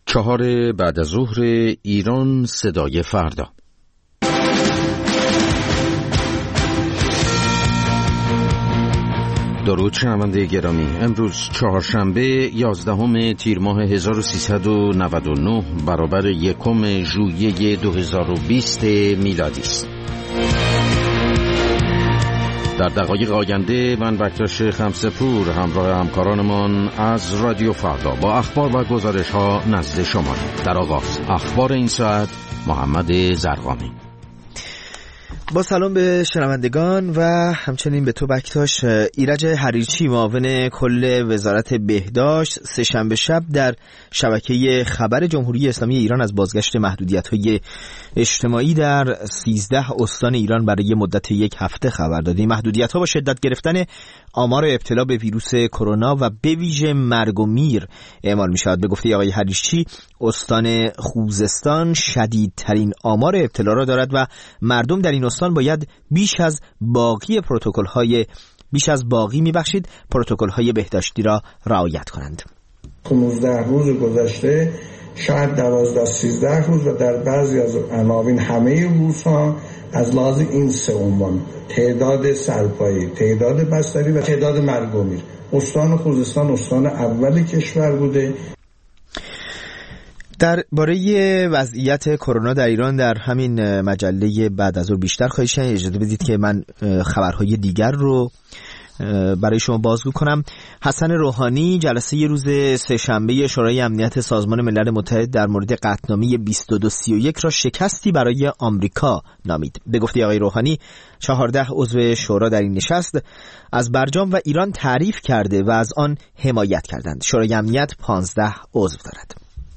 4 بعد از ظهر ایران صدای فردا. درود شنونده گرامی، امروز چهارشنبه 11 تیر ماه 1399 برابر 1 ژوئیه 2020 میلادی است. در دقایق آینده من بکتاش خمسه‌پور همراه همکارانمان از رادیو فردا با اخبار و گزارش ها نزد شما. در آغاز اخبار این ساعت محمد زرقامی. با سلام به شنوندگان و همچنین به تو بکتاش. ایرج حریرچی معاون کل وزارت بهداشت سه‌شنبه شب در شبکه خبر جمهوری اسلامی ایران از بازگشت محدودیت‌های اجتماعی در 13 استان ایران برای مدت 1 هفته خبر داد. این محدودیت‌ها با شدت گرفتن آمار ابتلا به ویروس کرونا و به ویژه مرگ و میر اعمال می‌شود. به گفته آقای حریرچی، استان خوزستان شدیدترین آمار ابتلا را دارد و مردم در این استان باید بیش از باقی پروتکل‌های بهداشتی را رعایت کنند. 15 روز گذشته شاید 12-13 روز و در بعضی از عناوین همه روزها از لحاظ این 3 عنوان: تعداد سرپایی، تعداد بستری و تعداد مرگ و میر، استان خوزستان استان اول کشور بوده. درباره وضعیت کرونا در ایران در همین مجله بعد از ظهر بیشتر خواهید شنید. اجازه بدید که من خبرهای دیگر رو برای شما بازگو کنم. حسن روحانی جلسه روز سه‌شنبه شورای امنیت سازمان ملل متحد در مورد قطعنامه 2231 را شکستی برای آمریکا نامید. به گفته آقای روحانی، 14 عضو شورا در این نشست از برجام و ایران تعریف کرده و از آن حمایت کردند. شورای امنیت 15 عضو دارد.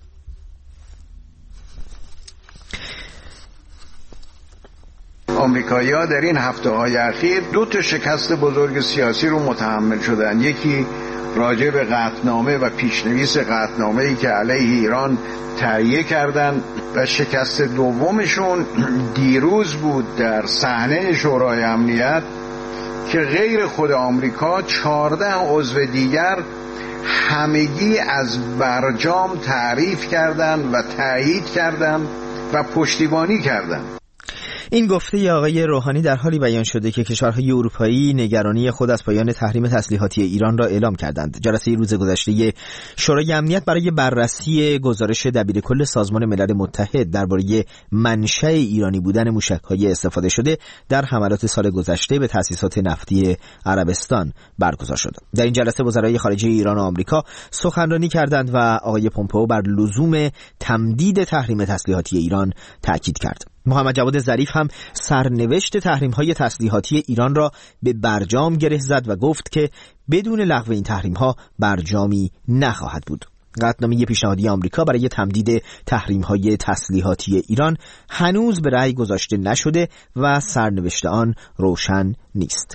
آمریکایی‌ها در این هفته‌های اخیر 2 شکست بزرگ سیاسی رو متحمل شدن. یکی راجع به قطعنامه و پیشنویس قطعنامه‌ای که علیه ایران تهیه کردند و شکست دومشون دیروز بود در صحنه شورای امنیت که غیر خود آمریکا 14 عضو دیگر همگی از برجام تعریف کردند و تایید کردند و پشتیبانی کردند. این گفته آقای روحانی در حالی بیان شده که کشورهای اروپایی نگرانی خود از پایان تحریم تسلیحاتی ایران را اعلام کردند. جلسه روز گذشته شورای امنیت برای بررسی گزارش دبیرکل سازمان ملل متحد درباره منشأ ایرانی بودن موشک‌های استفاده شده در حملات سال گذشته به تأسیسات نفتی عربستان برگزار شد. در این جلسه وزرای خارجه ایران و آمریکا سخنرانی کردند و آقای پومپئو بر لزوم تمدید تحریم تسلیحاتی ایران تاکید کرد. محمد جواد ظریف هم سرنوشت تحریم‌های تسلیحاتی ایران را به برجام گره زد و گفت که بدون لغو این تحریم‌ها برجامی نخواهد بود. قطعنامه پیشنهادی آمریکا برای تمدید تحریم‌های تسلیحاتی ایران هنوز به رأی گذاشته نشده و سرنوشت آن روشن نیست.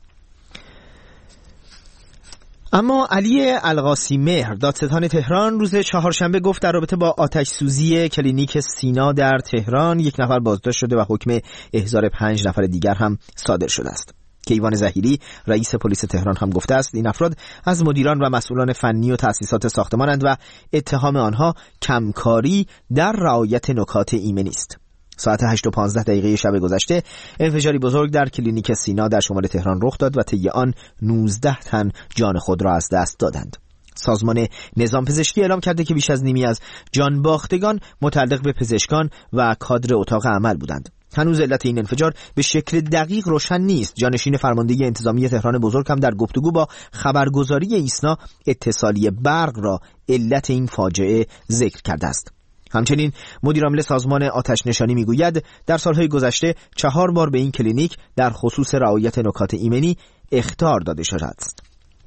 اما علی القاسی مهر دادستان تهران روز چهارشنبه گفت در رابطه با آتش سوزی کلینیک سینا در تهران 1 نفر بازداشت شده و حکم احضار 5 نفر دیگر هم صادر شده است. کیوان ظهیری رئیس پلیس تهران هم گفته است این افراد از مدیران و مسئولان فنی و تأسیسات ساختمانند و اتهام آنها کمکاری در رعایت نکات ایمنی است. ساعت 8:15 شب گذشته انفجاری بزرگ در کلینیک سینا در شمال تهران رخ داد و طی آن 19 تن جان خود را از دست دادند. سازمان نظام پزشکی اعلام کرده که بیش از نیمی از جان باختگان متعلق به پزشکان و کادر اتاق عمل بودند. هنوز علت این انفجار به شکل دقیق روشن نیست. جانشین فرماندهی انتظامی تهران بزرگ هم در گفتگو با خبرگزاری ایسنا اتصالی برق را علت این فاجعه ذکر کرده است. همچنین مدیرعامل سازمان آتش نشانی میگوید در سالهای گذشته 4 بار به این کلینیک در خصوص رعایت نکات ایمنی اخطار داده شده است.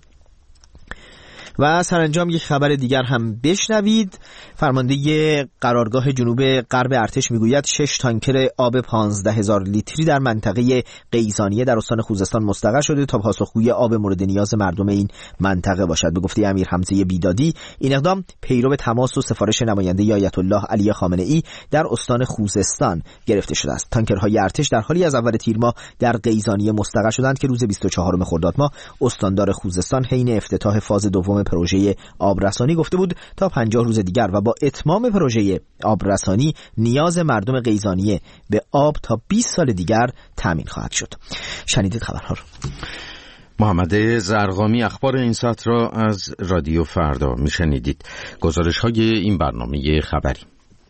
و سرانجام یک خبر دیگر هم بشنوید. فرمانده قرارگاه جنوب غرب ارتش میگوید 6 تانکر آب 15,000 لیتری در منطقه قیزانیه در استان خوزستان مستقر شده تا پاسخگوی آب مورد نیاز مردم این منطقه باشد. به گفته امیر حمزه بیدادی این اقدام پیرو تماس و سفارش نماینده آیت الله علی خامنه‌ای در استان خوزستان گرفته شده است. تانکرهای ارتش در حالی از اول تیر ماه در قیزانیه مستقر شدند که روز 24 خرداد ماه استاندار خوزستان حین افتتاح فاز دوم پروژه آبرسانی گفته بود تا 50 روز دیگر و با اتمام پروژه آبرسانی نیاز مردم قیزانیه به آب تا 20 سال دیگر تامین خواهد شد. شنیدید خبرها رو. محمد زرقامی اخبار این ساعت را از رادیو فردا میشنیدید. گزارش های این برنامه خبری.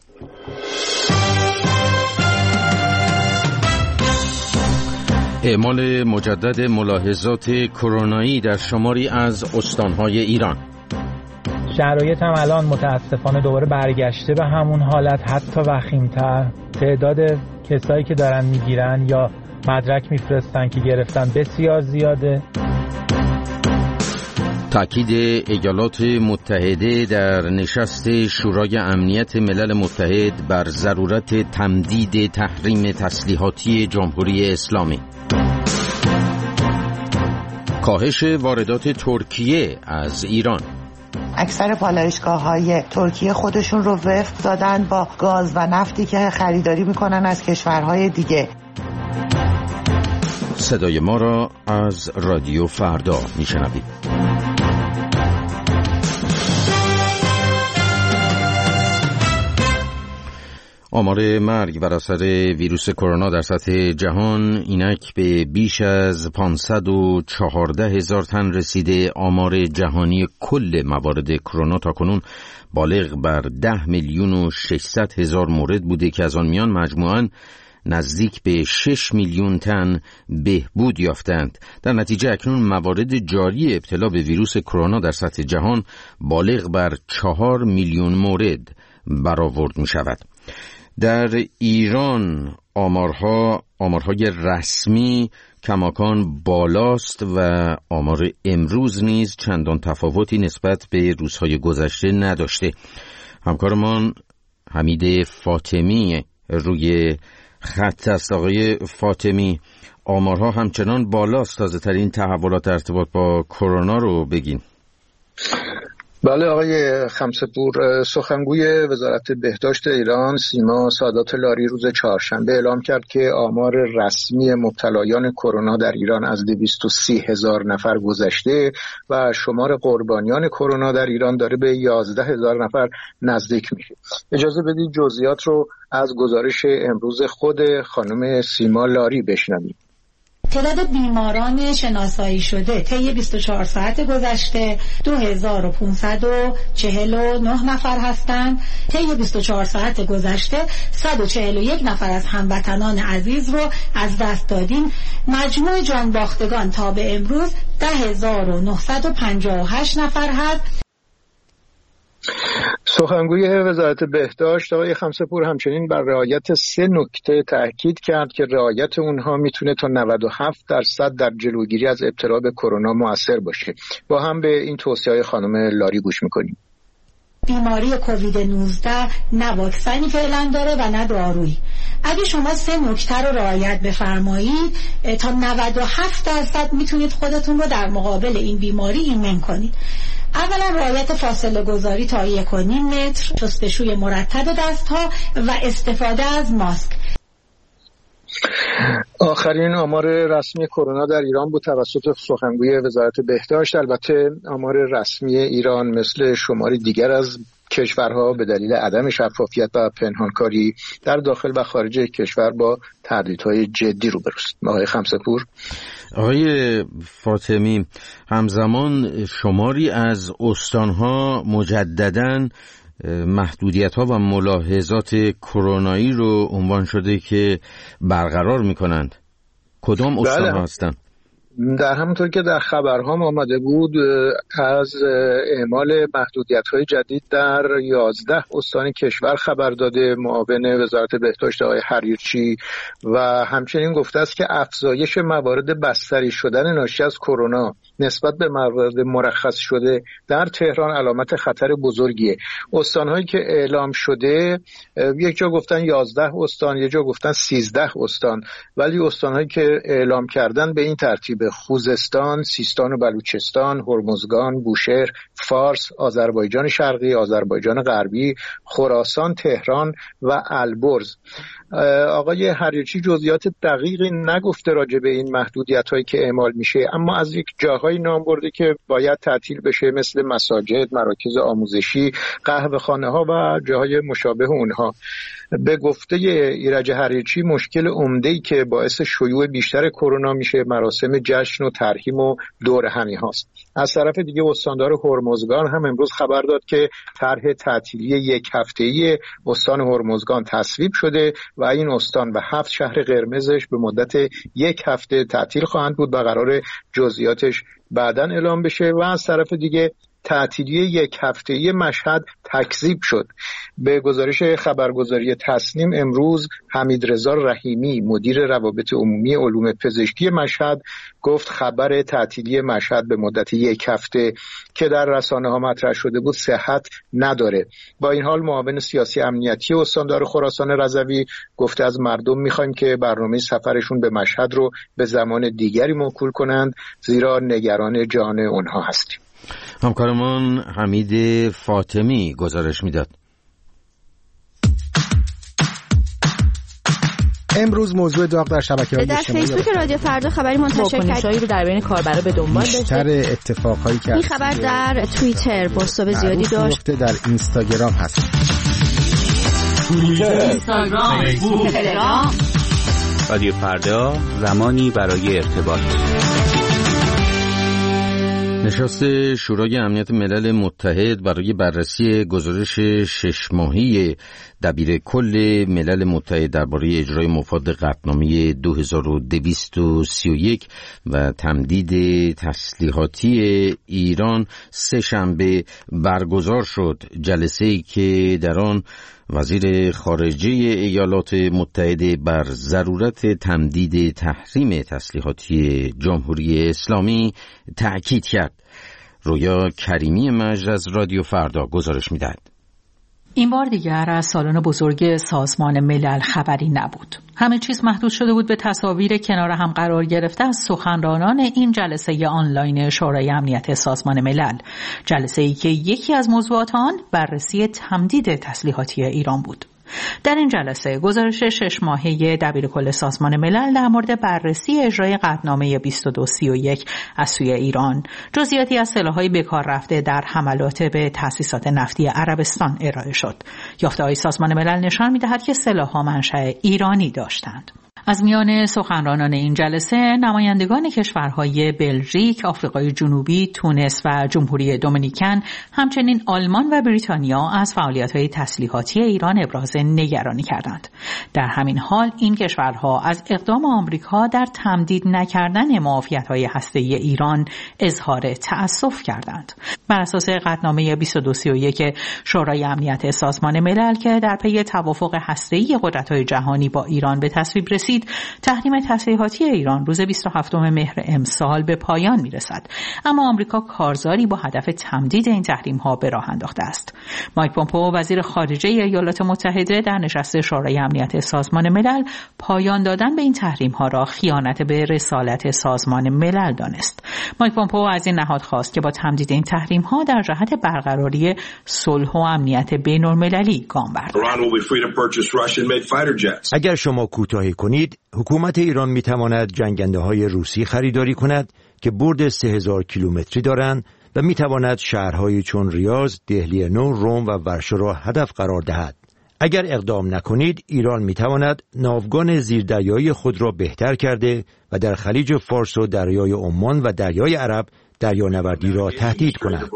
اعمال مجدد ملاحظات کرونایی در شماری از استانهای ایران. شرایط هم الان متاسفانه دوباره برگشته به همون حالت، حتی وخیم‌تر. تعداد کسایی که دارن میگیرن یا مدرک میفرستن که گرفتن بسیار زیاده. تأکید ایالات متحده در نشست شورای امنیت ملل متحد بر ضرورت تمدید تحریم تسلیحاتی جمهوری اسلامی. کاهش واردات ترکیه از ایران. اکثر پالایشگاه‌های ترکیه خودشون رو وفق دادن با گاز و نفتی که خریداری میکنن از کشورهای دیگه. صدای ما را از رادیو فردا میشنوید. آمار مرگ بر اثر ویروس کرونا در سطح جهان اینک به بیش از 514,000 تن رسیده. آمار جهانی کل موارد کرونا تاکنون بالغ بر 10,600,000 مورد بوده که از آن میان مجموعاً نزدیک به 6 میلیون تن بهبود یافتند. در نتیجه اکنون موارد جاری ابتلا به ویروس کرونا در سطح جهان بالغ بر 4 میلیون مورد برآورد می شود. در ایران آمارهای رسمی کماکان بالاست و آمار امروز نیز چندان تفاوتی نسبت به روزهای گذشته نداشته. همکارمان حمید فاطمی روی خط است. آقای فاطمی، آمارها همچنان بالاست. تازه ترین تحولات ارتباط با کرونا رو بگین. بله آقای خمسه‌پور، سخنگوی وزارت بهداشت ایران سیما سادات لاری روز چهارشنبه اعلام کرد که آمار رسمی مبتلایان کرونا در ایران از 230,000 نفر گذشته و شمار قربانیان کرونا در ایران داره به 11,000 نفر نزدیک میشه. اجازه بدید جزئیات رو از گزارش امروز خود خانم سیما لاری بشنویم. تعداد بیماران شناسایی شده طی 24 ساعت گذشته 2549 نفر هستند. طی 24 ساعت گذشته 141 نفر از هموطنان عزیز رو از دست دادیم. مجموع جانباختگان تا به امروز 10,958 نفر هست. سخنگوی وزارت بهداشت آقای خمسه‌پور همچنین بر رعایت 3 نکته تاکید کرد که رعایت اونها میتونه تا 97% در جلوگیری از ابتلا به کرونا مؤثر باشه. با هم به این توصیه‌های خانم لاری گوش میکنیم. بیماری کووید 19 نه واکسنی فعلا داره و نه دارویی. اگه شما 3 نکته رو رعایت بفرمایید تا 97% میتونید خودتون رو در مقابل این بیماری ایمن کنید. اولا رعایت فاصله گذاری تا 1.5 متر، شستشوی مرتب دستها و استفاده از ماسک. آخرین آمار رسمی کرونا در ایران بود توسط سخنگوی وزارت بهداشت. البته آمار رسمی ایران مثل شماری دیگر از کشورها به دلیل عدم شفافیت و پنهانکاری در داخل و خارج کشور با تهدیدهای جدی روبروست. آقای خمسه‌پور. آقای فاطمی، همزمان شماری از استانها مجدداً محدودیت‌ها و ملاحظات کرونایی رو عنوان شده که برقرار می‌کنند. کدام استان‌ها هستند؟ در همونطور که در خبرها آمده بود از اعمال محدودیت‌های جدید در 11 استان کشور خبر داده معاون وزارت بهداشت آقای حریرچی و همچنین گفته است که افزایش موارد بستری شدن ناشی از کرونا نسبت به موارد مرخص شده در تهران علامت خطر بزرگیه. استان‌هایی که اعلام شده یک جا گفتن 11 استان، یک جا گفتن 13 استان، ولی استان‌هایی که اعلام کردن به این ترتیب: خوزستان، سیستان و بلوچستان، هرمزگان، بوشهر، فارس، آذربایجان شرقی، آذربایجان غربی، خراسان، تهران و البرز. آقای حریرچی جزئیات دقیقی نگفته راجع به این محدودیت‌هایی که اعمال میشه، اما از یک جاهای جاهایی نام برده که باید تعطیل بشه، مثل مساجد، مراکز آموزشی، قهوه‌خانه‌ها و جاهای مشابه اونها. به گفته ایرج حریچی مشکل عمده‌ای که باعث شیوع بیشتر کرونا میشه مراسم جشن و ترحیم و دور همی هاست. از طرف دیگه استاندار هرمزگان هم امروز خبر داد که طرح تعطیلی 1 هفته‌ای استان هرمزگان تصویب شده و این استان و 7 شهر قرمزش به مدت 1 هفته تعطیل خواهند بود و قرار جزئیاتش بعداً اعلام بشه. و از طرف دیگه تعطیلی 1 هفته‌ای مشهد تکذیب شد. به گزارش خبرگزاری تسنیم امروز حمیدرضا رحیمی مدیر روابط عمومی علوم پزشکی مشهد گفت خبر تعطیلی مشهد به مدت 1 هفته که در رسانه‌ها مطرح شده بود صحت نداره. با این حال معاون سیاسی امنیتی استاندار خراسان رضوی گفته از مردم می‌خوایم که برنامه سفرشون به مشهد رو به زمان دیگری موکول کنند زیرا نگران جان اونها هستیم. همکارمان حمید فاطمی گزارش میداد. امروز موضوع داغ در شبکه‌های اجتماعی در فیسبوک رادیو فردا خبری منتشر کرد رو در بین کاربرا به دنبال داشته. بیشتر اتفاقایی که این خبر در توییتر پست‌های زیادی داشت. در اینستاگرام هست. اینستاگرام، فیسبوک، تلگرام. رادیو فردا زمانی برای ارتباط. نشست شورای امنیت ملل متحد برای بررسی گزارش 6 ماهه دبیر کل ملل متحد درباره اجرای مفاد قطعنامه 2231 و تمدید تسلیحاتی ایران سه شنبه برگزار شد. جلسه‌ای که در آن وزیر خارجه ایالات متحده بر ضرورت تمدید تحریم تسلیحاتی جمهوری اسلامی تأکید کرد. رویا کریمی مجد از رادیو فردا گزارش می‌دهد. این بار دیگر از سالن بزرگ سازمان ملل خبری نبود. همه چیز محدود شده بود به تصاویر کنار هم قرار گرفته از سخنرانان این جلسه آنلاین شورای امنیت سازمان ملل. جلسه‌ای که یکی از موضوعات آن بررسی تمدید تسلیحاتی ایران بود. در این جلسه گزارش 6 ماهه دبیرکل سازمان ملل در مورد بررسی اجرای قطعنامه 2231 از سوی ایران، جزئیاتی از سلاح‌های بکار رفته در حملات به تأسیسات نفتی عربستان ارائه شد. یافته‌های سازمان ملل نشان می‌دهد که سلاح‌ها منشأ ایرانی داشتند. از میان سخنرانان این جلسه نمایندگان کشورهای بلژیک، آفریقای جنوبی، تونس و جمهوری دومینیکن، همچنین آلمان و بریتانیا از فعالیت‌های تسلیحاتی ایران ابراز نگرانی کردند. در همین حال این کشورها از اقدام آمریکا در تمدید نکردن معافیت‌های هسته‌ای ایران اظهار تأسف کردند. بر اساس قطعنامه 2231 شورای امنیت سازمان ملل که در پی توافق هسته‌ای قدرت‌های جهانی با ایران به تصویب رسید، تحریم تسلیحاتی ایران روز 27 مهر امسال به پایان میرسد. اما آمریکا کارزاری با هدف تمدید این تحریم‌ها به راه انداخته است. مایک پومپئو وزیر خارجه ایالات متحده در نشست شورای امنیت سازمان ملل پایان دادن به این تحریم‌ها را خیانت به رسالت سازمان ملل دانست. مایک پومپئو از این نهاد خواست که با تمدید این تحریم‌ها در جهت برقراری صلح و امنیت بین‌المللی گام بردارد. اگر شما کوتاهی کنید، حکومت ایران میتواند جنگنده‌های روسی خریداری کند که برد 3000 کیلومتری دارند و میتواند شهرهایی چون ریاض، دهلی نو، روم و ورشو را هدف قرار دهد. اگر اقدام نکنید، ایران میتواند ناوگان زیردریایی خود را بهتر کرده و در خلیج فارس و دریای عمان و دریای عرب دریانوردی را تهدید کند.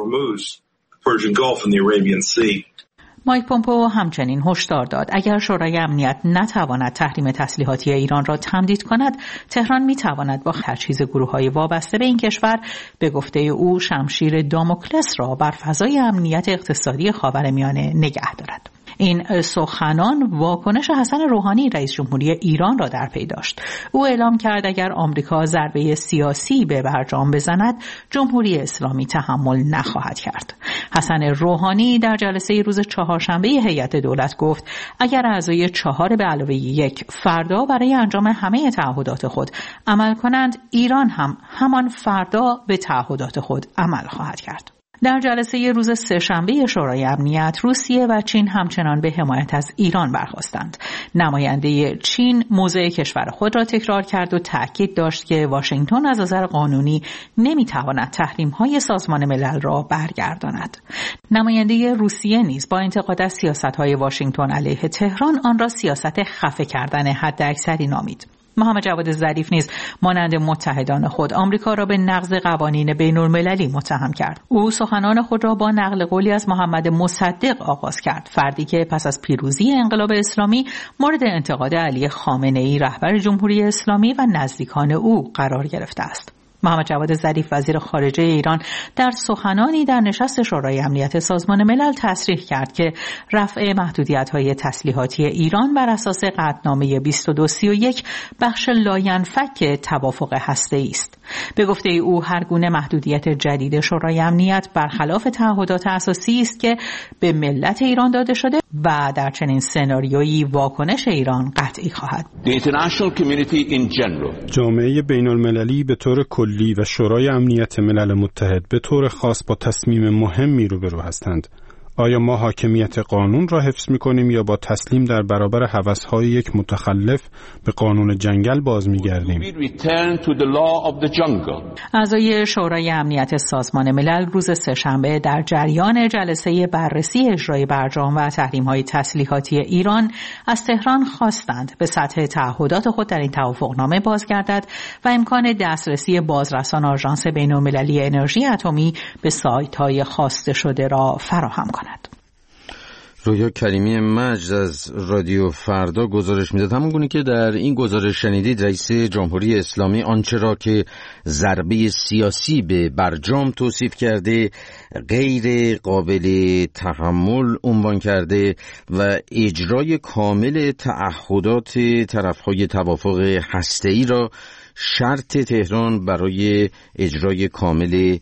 مایک پومپئو همچنین هشدار داد اگر شورای امنیت نتواند تحریم تسلیحاتی ایران را تمدید کند، تهران میتواند با تجهیز گروه‌های وابسته به این کشور به گفته او شمشیر داموکلس را بر فضای امنیت اقتصادی خاورمیانه نگه دارد. این سخنان واکنش حسن روحانی رئیس جمهوری ایران را در پی داشت. او اعلام کرد اگر آمریکا ضربه سیاسی به برجام بزند، جمهوری اسلامی تحمل نخواهد کرد. حسن روحانی در جلسه روز چهارشنبه هیئت دولت گفت اگر اعضای 4+1 فردا برای انجام همه تعهدات خود عمل کنند، ایران هم همان فردا به تعهدات خود عمل خواهد کرد. در جلسه روز سه‌شنبه شورای امنیت، روسیه و چین همچنان به حمایت از ایران برخاستند. نماینده چین موضع کشور خود را تکرار کرد و تأکید داشت که واشنگتن از نظر قانونی نمیتواند تحریم‌های سازمان ملل را برگرداند. نماینده روسیه نیز با انتقاد از سیاست‌های واشنگتن علیه تهران آن را سیاست خفه کردن حداکثری نامید. محمد جواد ظریف نیز مانند متحدان خود آمریکا را به نقض قوانین بین‌المللی متهم کرد. او سخنان خود را با نقل قولی از محمد مصدق آغاز کرد، فردی که پس از پیروزی انقلاب اسلامی مورد انتقاد علی خامنه‌ای رهبر جمهوری اسلامی و نزدیکان او قرار گرفته است. محمد جواد ظریف وزیر خارجه ایران در سخنانی در نشست شورای امنیت سازمان ملل تصریح کرد که رفع محدودیت‌های تسلیحاتی ایران بر اساس قطعنامه 2231 بخش لاینفک توافق هسته‌ای است. به گفته او هر گونه محدودیت جدید شورای امنیت برخلاف تعهدات اساسی است که به ملت ایران داده شده و در چنین سناریویی واکنش ایران قطعی خواهد. جامعه بین‌المللی به طور کلی و شورای امنیت ملل متحد به طور خاص با تصمیم مهمی روبرو هستند. آیا ما حاکمیت قانون را حفظ می‌کنیم یا با تسلیم در برابر هوس‌های یک متخلف به قانون جنگل باز می‌گردیم؟ اعضای شورای امنیت سازمان ملل روز سه‌شنبه در جریان جلسه بررسی اجرای برجام و تحریم‌های تسلیحاتی ایران از تهران خواستند به سطح تعهدات خود در این توافقنامه بازگردد و امکان دسترسی بازرسان آژانس بین‌المللی انرژی اتمی به سایت‌های خواسته شده را فراهم کند. رویا کریمی مجد از رادیو فردا گزارش میداد. همون گونه که در این گزارش شنیدید، رئیس جمهوری اسلامی آنچه را که ضربه سیاسی به برجام توصیف کرده غیر قابل تحمل عنوان کرده و اجرای کامل تعهدات طرفهای توافق هسته‌ای را شرط تهران برای اجرای کامل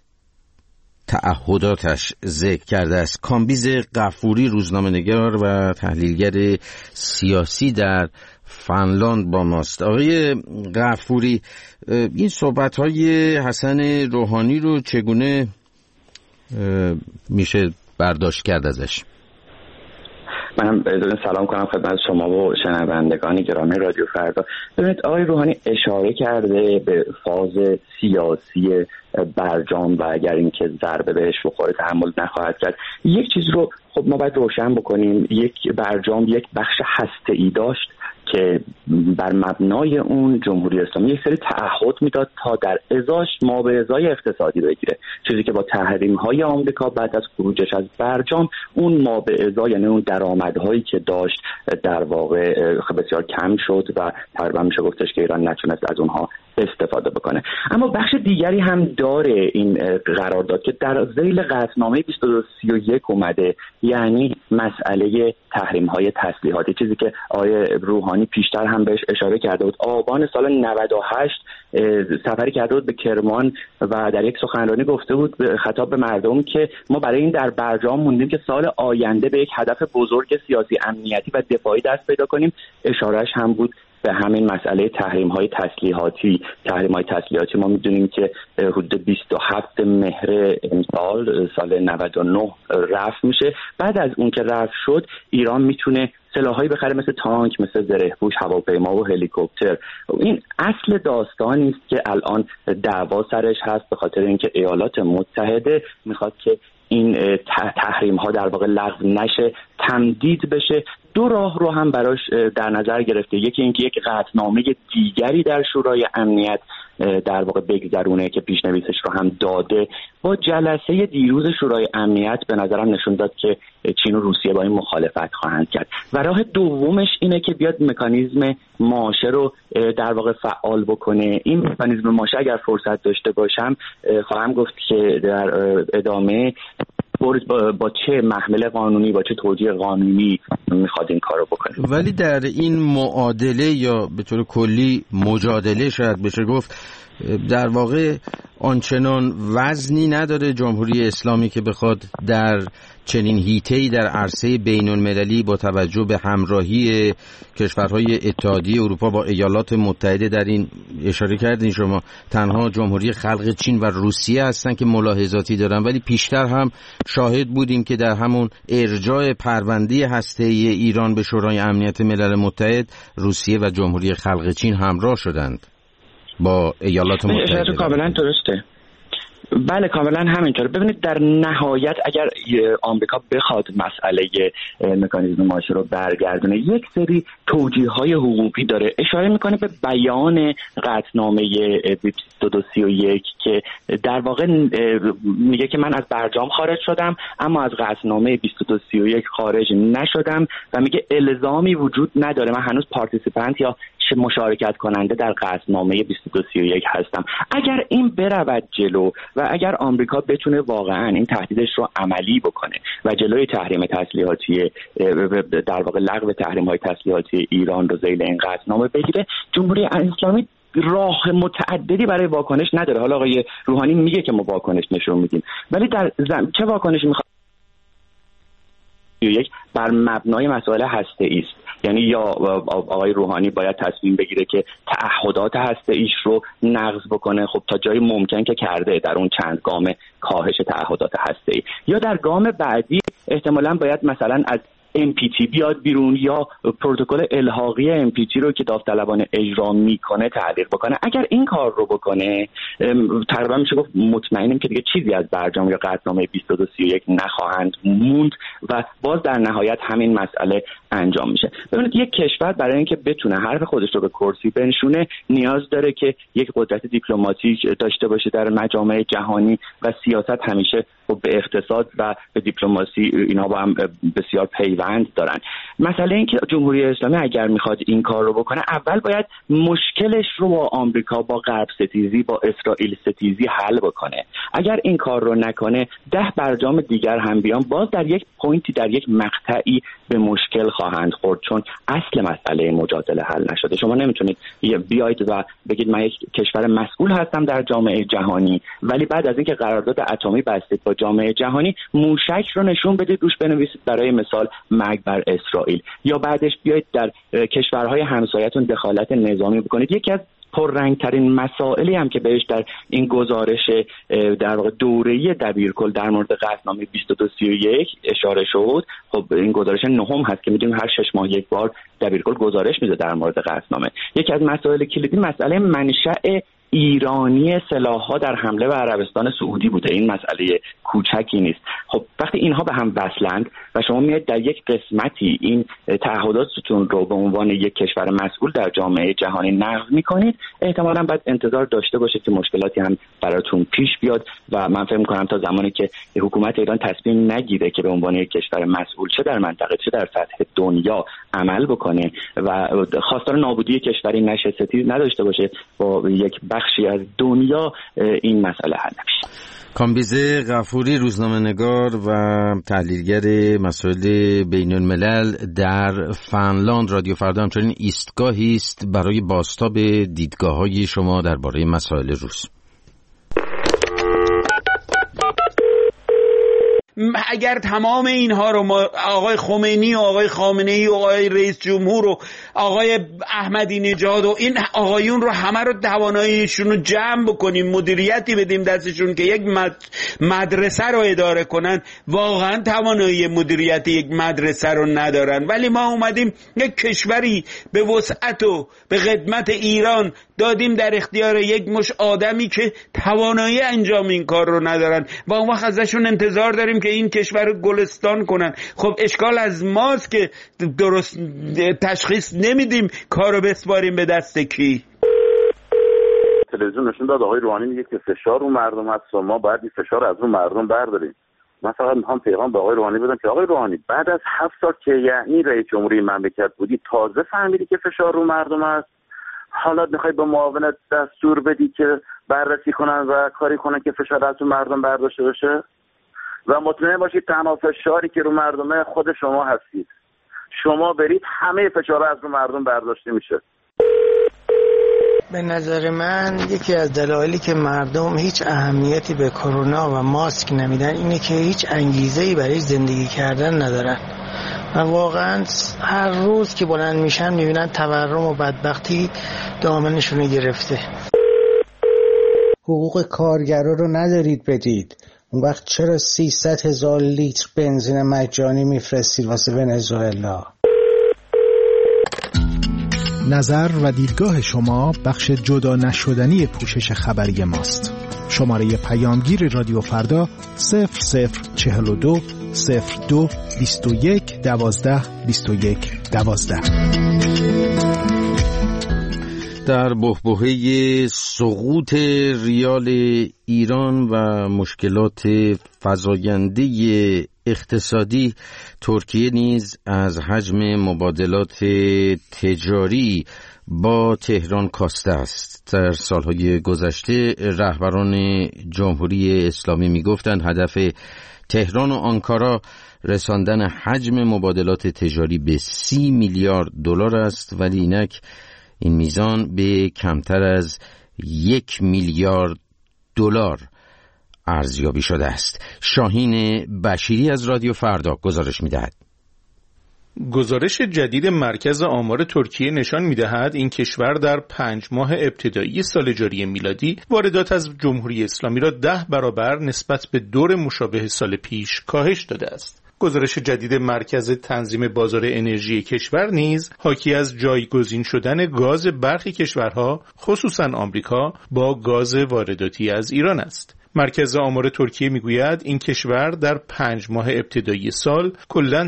تعهداتش ذکر کرده است. کامبیز غفوری روزنامه‌نگار و تحلیلگر سیاسی در فنلاند با ماست. آقای غفوری، این صحبت‌های حسن روحانی رو چگونه میشه برداشت کرد ازش؟ منم سلام کنم خدمت شما و شنوندگان گرامی رادیو فردا. ببینید آقای روحانی اشاره کرده به فاز سیاسی برجام و اگر اینکه ضربه بهش بخوره تحمل نخواهد کرد. یک چیز رو خب ما باید روشن بکنیم، یک برجام یک بخش هسته‌ای داشت که بر مبنای اون جمهوری اسلامی یک سری تعهد میداد تا در ازاش ما به ازای اقتصادی بگیره، چیزی که با تحریم‌های آمریکا بعد از خروجش از برجام اون ما به ازای، یعنی اون درآمدهایی که داشت در واقع بسیار کم شد و تقریبا میشه گفتش که ایران نتونست از اونها استفاده بکنه. اما بخش دیگری هم داره این قرارداد که در ذیل قطعنامه 2231 اومده، یعنی مسئله تحریم‌های تسلیحاتی، چیزی که آقای روحانی پیشتر هم بهش اشاره کرده بود. آبان سال 98 سفری کرده بود به کرمان و در یک سخنرانی گفته بود خطاب به مردم که ما برای این در برجام موندیم که سال آینده به یک هدف بزرگ سیاسی، امنیتی و دفاعی دست پیدا کنیم. اشارهش هم بود به همین مسئله تحریم‌های تسلیحاتی. تحریم‌های تسلیحاتی ما می‌دونیم که حدود 27 مهر امسال سال 99 رفع میشه. بعد از اون که رفع شد ایران میتونه سلاحایی بخره مثل تانک، مثل زره‌پوش، هواپیما و هلیکوپتر. این اصل داستانی است که الان دعوا سرش هست، به خاطر اینکه ایالات متحده میخواد که این تحریم ها در واقع لغو نشه، تمدید بشه. دو راه رو هم براش در نظر گرفته، یکی اینکه یک قطعنامه دیگری در شورای امنیت در واقع بگذرونه که پیشنویسش رو هم داده. با جلسه دیروز شورای امنیت به نظرم نشون داد که چین و روسیه با این مخالفت خواهند کرد و راه دومش اینه که بیاد مکانیزم ماشه رو در واقع فعال بکنه. این مکانیزم ماشه اگر فرصت داشته باشم خواهم گفت که در ادامه با چه محمل قانونی، با چه توجیه قانونی میخواد این کار رو بکنه. ولی در این معادله یا به طور کلی مجادله شاید بشه گفت، در واقع آنچنان وزنی نداره جمهوری اسلامی که بخواد در چنین حیطه‌ای در عرصه بین‌المللی با توجه به همراهی کشورهای اتحادیه اروپا با ایالات متحده، در این اشاره کردین شما، تنها جمهوری خلق چین و روسیه هستن که ملاحظاتی دارن، ولی پیشتر هم شاهد بودیم که در همون ارجاع پرونده هسته‌ای ایران به شورای امنیت ملل متحد روسیه و جمهوری خلق چین همراه شدند با ایالات متحده. کاملا درسته. بله کاملا همینطوره. ببینید در نهایت اگر آمریکا بخواد مسئله مکانیزم ماشه رو برگردونه، یک سری توجیه‌های حقوقی داره. اشاره میکنه به بیان قطعنامه 2231 که در واقع میگه که من از برجام خارج شدم اما از قطعنامه 2231 خارج نشدم و میگه الزامی وجود نداره، من هنوز پارتیسیپنت یا مشارکت کننده در قطعنامه 2231 هستم. اگر این برود جلو و اگر آمریکا بتونه واقعا این تهدیدش رو عملی بکنه و جلوی تحریم تسلیحاتی در واقع لغو تحریم‌های تسلیحاتی ایران رو ذیل این قطعنامه بگیره، جمهوری اسلامی راه متعددی برای واکنش نداره. حالا آقای روحانی میگه که ما واکنش نشون میدیم، ولی در چه واکنشی میخواد؟ یک بر مبنای مسائل هسته‌ای است. یعنی یا آقای روحانی باید تصمیم بگیره که تعهدات هسته‌ایش رو نقض بکنه، خب تا جایی ممکن که کرده در اون چند گام کاهش تعهدات هسته‌ای، یا در گام بعدی احتمالاً باید مثلا از NPT بیاد بیرون یا پروتکل الحاقی NPT رو که داوطلبانه اجرا میکنه تعلیق بکنه. اگر این کار رو بکنه تقریبا میشه گفت مطمئنیم که دیگه چیزی از برجام یا قطعنامه 2231 نخواهند موند و باز در نهایت همین مسئله انجام میشه. ببینید یک کشور برای اینکه بتونه حرف خودش رو به کرسی بنشونه نیاز داره که یک قدرت دیپلماتیک داشته باشه در مجامع جهانی و سیاست همیشه به اقتصاد و به دیپلماسی اینا با هم بسیار پیوند دارن. مسئله این که جمهوری اسلامی اگر میخواد این کار رو بکنه اول باید مشکلش رو با آمریکا، با غرب ستیزی، با اسرائیل ستیزی حل بکنه. اگر این کار رو نکنه 10 برجام دیگر هم بیان باز در یک پوینتی، در یک مقطعی به مشکل خواهند خورد، چون اصل مسئله مجادله حل نشده. شما نمیتونید بیاید و بگید من یک کشور مسئول هستم در جامعه جهانی ولی بعد از اینکه قرارداد اتمی بستید با جامعه جهانی موشک رو نشون بدید روش بنویسید برای مثال مرگ بر اسرائیل، یا بعدش بیاید در کشورهای همسایه‌تون دخالت نظامی بکنید. یکی از پررنگ‌ترین مسائلی هم که بهش در این گزارش در واقع دوره‌ای دبیرکل در مورد قطعنامه 2231 اشاره شد، خب این گزارش نهم هست که می‌دونیم هر 6 ماه یک بار دبیرکل گزارش میده در مورد قطعنامه. یکی از مسائل کلیدی مسئله منشأ ایرانی سلاح‌ها در حمله به عربستان سعودی بوده. این مسئله کوچکی نیست. خب وقتی اینها به هم وصلند و شما میاد در یک قسمتی این تعهداتتون رو به عنوان یک کشور مسئول در جامعه جهانی نقض میکنید، احتمالاً باید انتظار داشته باشید که مشکلاتی هم براتون پیش بیاد و من فکر می‌کنم تا زمانی که حکومت ایران تصمیم نگیره که به عنوان یک کشور مسئول چه در منطقه چه در سطح دنیا عمل بکنه و خواستار نابودی کشوری نشه، ستیز نداشته باشه با یک بخشی از دنیا، این مسئله حل نمیشه. کامبیزه غفوری، روزنامه‌نگار و تحلیلگر مسائل بین الملل در فنلاند، رادیو فردا همچنین ایستگاهی است برای بازتاب دیدگاه‌های شما درباره مسائل روز. اگر تمام اینها رو ما آقای خمینی و آقای خامنه‌ای و آقای رئیس جمهور و آقای احمدی نژاد و این آقایون رو همه رو تواناییشون رو جمع بکنیم، مدیریتی بدیم دستشون که یک مدرسه رو اداره کنن، واقعا توانایی مدیریت یک مدرسه رو ندارن. ولی ما اومدیم یک کشوری به وسعت و به خدمت ایران دادیم در اختیار یک مش آدمی که توانایی انجام این کار رو ندارن و اون وقت ازشون انتظار داریم که این کشور رو گلستان کنن. خب اشکال از ماست که درست تشخیص نمیدیم کارو بسپاریم به دست کی. تلویزیون نشون داد آقای روحانی میگه که فشار رو مردم هست و ما باید این فشار از رو مردم برداریم. من فقط میخوام پیغام به آقای روحانی بدم که آقای روحانی بعد از 7 سال که یعنی رئیس جمهوری مملکت بودی تازه فهمیدی که فشار رو مردم هست، حالا میخوای به معاونت دستور بدی که بررسی کنن و کاری کنن که فشار از رو مردم برداشته بشه؟ و مطمئن باشید تنها فشاری که رو مردمه خود شما هستید. شما برید همه فشار از رو مردم برداشته میشه. به نظر من یکی از دلایلی که مردم هیچ اهمیتی به کرونا و ماسک نمیدن اینه که هیچ انگیزه‌ای برای زندگی کردن ندارن و واقعا هر روز که بلند میشن میبینن تورم و بدبختی دامنشون گرفته. حقوق کارگرا رو ندارید بدید، اون وقت چرا 300,000 لیتر بنزین مجانی میفرستید واسه ونزوئلا؟ نظر و دیدگاه شما بخش جدا نشدنی پوشش خبری ماست. شماره پیامگیر رادیو فردا 0042 02 21 12 21 12. در بحبوحه سقوط ریال ایران و مشکلات فزاینده اقتصادی، ترکیه نیز از حجم مبادلات تجاری با تهران کاسته است. در سالهای گذشته رهبران جمهوری اسلامی می‌گفتند هدف تهران و آنکارا رساندن حجم مبادلات تجاری به 30 میلیارد دلار است، ولی اینک این میزان به کمتر از 1 میلیارد دلار ارزیابی شده است. شاهین بشیری از رادیو فردا گزارش می‌دهد. گزارش جدید مرکز آمار ترکیه نشان می‌دهد این کشور در 5 ماه ابتدایی سال جاری میلادی واردات از جمهوری اسلامی را 10 برابر نسبت به دور مشابه سال پیش کاهش داده است. گزارش جدید مرکز تنظیم بازار انرژی کشور نیز حاکی از جایگزین شدن گاز برخی کشورها خصوصا آمریکا با گاز وارداتی از ایران است. مرکز آمار ترکیه میگوید این کشور در 5 ماه ابتدایی سال کلاً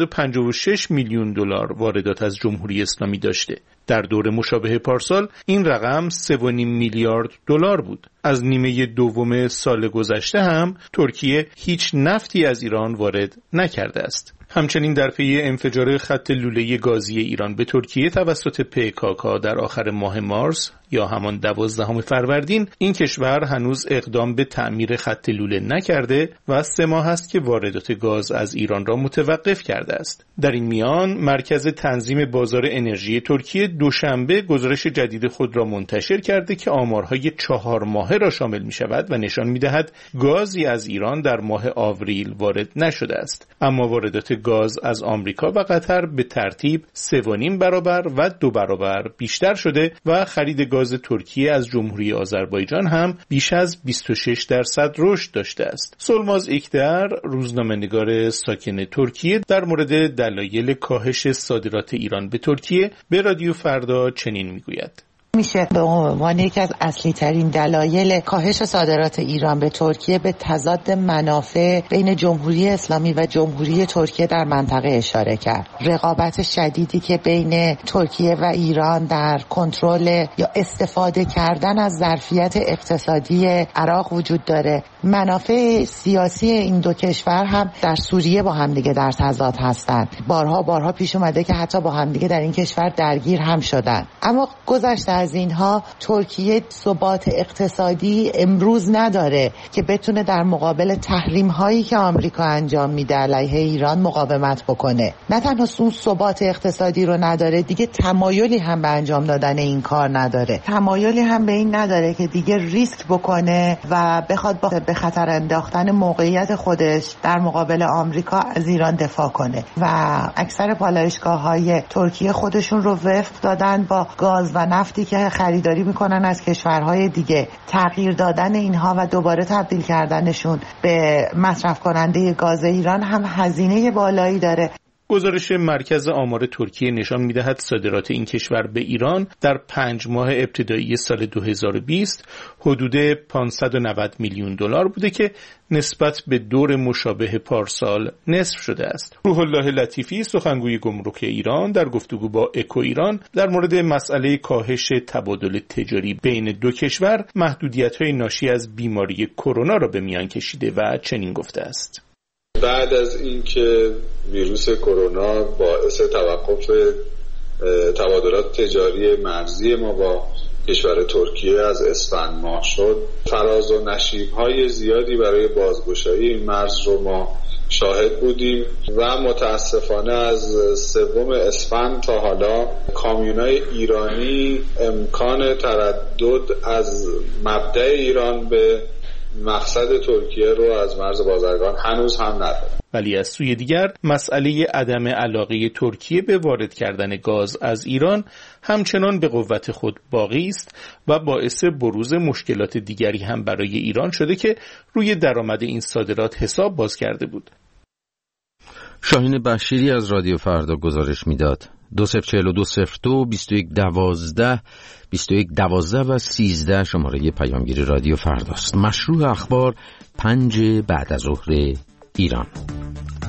356 میلیون دلار واردات از جمهوری اسلامی داشته. در دور مشابه پارسال این رقم 3.5 میلیارد دلار بود. از نیمه دوم سال گذشته هم ترکیه هیچ نفتی از ایران وارد نکرده است. همچنین در پی انفجار خط لوله گازی ایران به ترکیه توسط PKK در آخر ماه مارس یا همان 12 فروردین این کشور هنوز اقدام به تعمیر خط لوله نکرده و 3 ماه است که واردات گاز از ایران را متوقف کرده است. در این میان مرکز تنظیم بازار انرژی ترکیه دوشنبه گزارش جدید خود را منتشر کرده که آمارهای 4 ماهه را شامل می شود و نشان می دهد گازی از ایران در ماه آوریل وارد نشده است، اما واردات گاز از آمریکا و قطر به ترتیب 3.5 برابر و 2 برابر بیشتر شده و خرید گاز ترکیه از جمهوری آذربایجان هم بیش از 26% رشد داشته است. سلماز اکدر، روزنامه‌نگار ساکن ترکیه، در مورد دلایل کاهش صادرات ایران به ترکیه به رادیو فردا چنین میگوید: میشه به عنوان یکی از اصلی ترین دلایل کاهش صادرات ایران به ترکیه به تضاد منافع بین جمهوری اسلامی و جمهوری ترکیه در منطقه اشاره کرد. رقابت شدیدی که بین ترکیه و ایران در کنترل یا استفاده کردن از ظرفیت اقتصادی عراق وجود داره. منافع سیاسی این دو کشور هم در سوریه با همدیگه در تضاد هستند. بارها پیش اومده که حتی با همدیگه در این کشور درگیر هم شدن. اما گذشته از اینها ترکیه ثبات اقتصادی امروز نداره که بتونه در مقابل تحریم هایی که آمریکا انجام میده علیه ایران مقاومت بکنه. نه تنها اون ثبات اقتصادی رو نداره، دیگه تمایلی هم به انجام دادن این کار نداره. تمایلی هم به این نداره که دیگه ریسک بکنه و بخواد به خطر انداختن موقعیت خودش در مقابل آمریکا از ایران دفاع کنه. و اکثر پالایشگاه‌های ترکیه خودشون رو وفق دادن با گاز و نفتی که خریداری میکنن از کشورهای دیگه. تغییر دادن اینها و دوباره تبدیل کردنشون به مصرف کننده گاز ایران هم هزینه بالایی داره. گزارش مرکز آمار ترکیه نشان می‌دهد صادرات این کشور به ایران در 5 ماه ابتدایی سال 2020 حدود 590 میلیون دلار بوده که نسبت به دور مشابه پارسال نصف شده است. روح الله لطیفی، سخنگوی گمرک ایران، در گفتگو با اکو ایران در مورد مسئله کاهش تبادل تجاری بین دو کشور محدودیت‌های ناشی از بیماری کرونا را به میان کشیده و چنین گفته است: بعد از اینکه ویروس کرونا باعث توقف تبادلات تجاری مرزی ما با کشور ترکیه از اسفند ماه شد، فراز و نشیب‌های زیادی برای بازگشایی این مرز رو ما شاهد بودیم و متاسفانه از 3 اسفند تا حالا کامیونای ایرانی امکان تردد از مبدأ ایران به مقصد ترکیه رو از مرز بازرگان هنوز هم نداره. ولی از سوی دیگر مسئله عدم علاقه ترکیه به وارد کردن گاز از ایران همچنان به قوت خود باقی است و باعث بروز مشکلات دیگری هم برای ایران شده که روی درآمد این صادرات حساب باز کرده بود. شاهین بشیری از رادیو فردا گزارش میداد. 204202 2112 2112 و 13 شماره پیامگیر رادیو فرداست. مشروع اخبار 5 بعد از ظهر ایران.